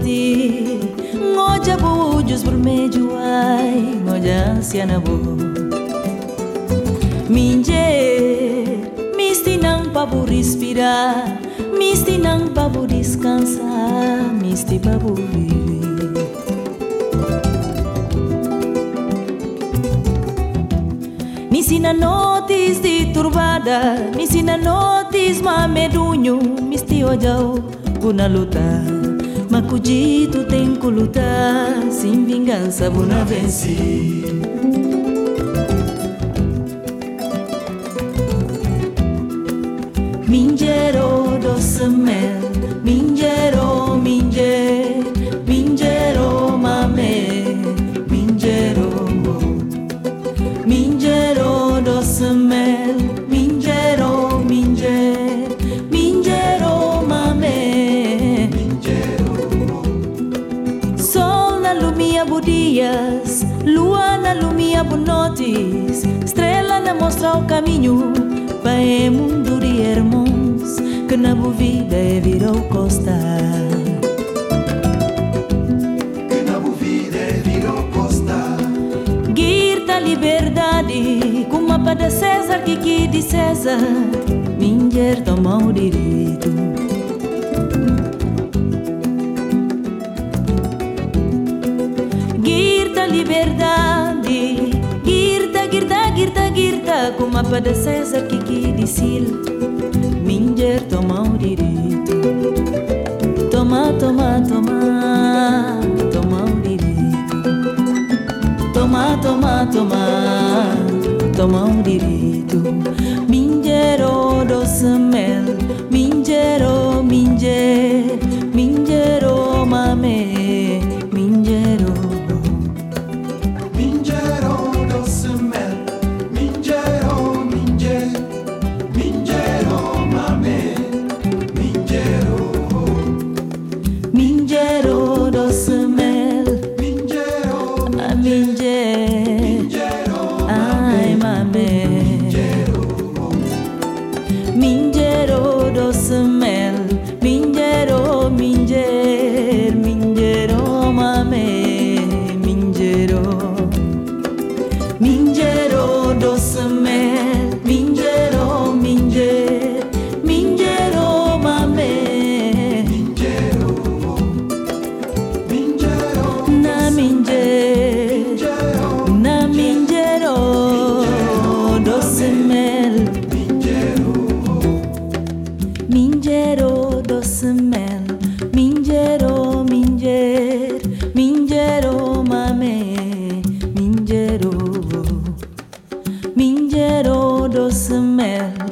si ngoja bujos vermelho ai ngoja ansiana bo minje misti nang pabu respirar misti nang pabu descansar misti pabu viver misti na notis de turbada misti na notis mamedunho misti ojau guna lutar macudito tem que lutar sem vingança buna vencer Mingero doce mel, mingero, mingero mame, mingero doce mel, mingero mame, sol na lumia budias, lua na lumia bunotis, estrela na mostra o caminho. Pai mundo de irmãos que na boa vida é virou costa. Que na boa vida é virou costa. Guirta liberdade, como a pada César que de César, minger toma o direito. Guirta liberdade. Girta, como a pada César que disse minger toma o direito toma o direito toma o direito mingero doce mel mingero mame mingero doce mel Mingero doce mel, ai mame. Mingero doce mel, mingero mame, mingero doce mel, mingero mame. Na mingero doce mel mingero doce mel mingero mame mingero doce mel